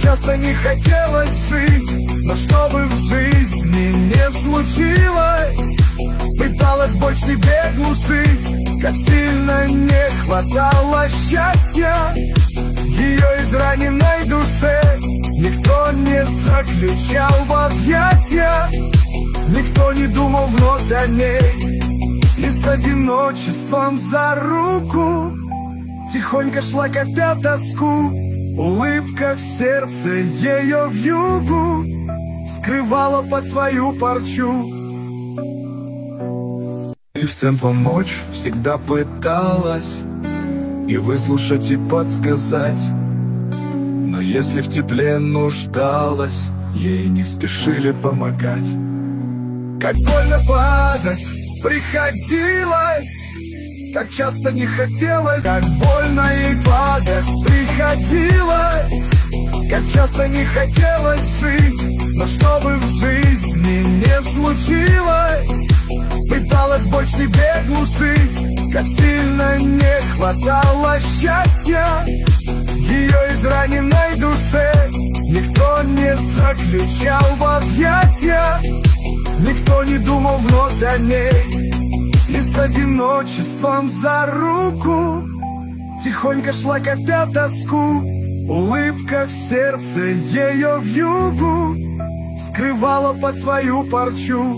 часто не хотелось жить, но что бы в жизни не случилось, пыталась боль в себе глушить, как сильно не хватало счастья. Ее израненной душе никто не заключал в объятия, никто не думал вновь о ней. И с одиночеством за руку тихонько шла, копя тоску. Улыбка в сердце ее вьюгу скрывала под свою парчу. И всем помочь всегда пыталась, и выслушать, и подсказать. Но если в тепле нуждалась, ей не спешили помогать. Как больно падать приходилось, как часто не хотелось, как больно ей падать приходилось, как часто не хотелось жить, но что бы в жизни не случилось, пыталась боль в себе глушить, как сильно не хватало счастья. Ее израненной душе никто не заключал в объятия, никто не думал вновь о ней. И с одиночеством за руку тихонько шла, копя тоску. Улыбка в сердце ее вьюгу скрывала под свою парчу.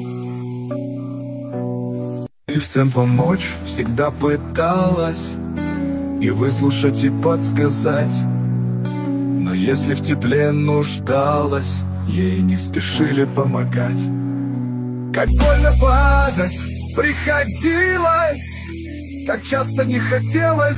И всем помочь всегда пыталась, и выслушать, и подсказать. Но если в тепле нуждалась, ей не спешили помогать. Как больно падать приходилось, как часто не хотелось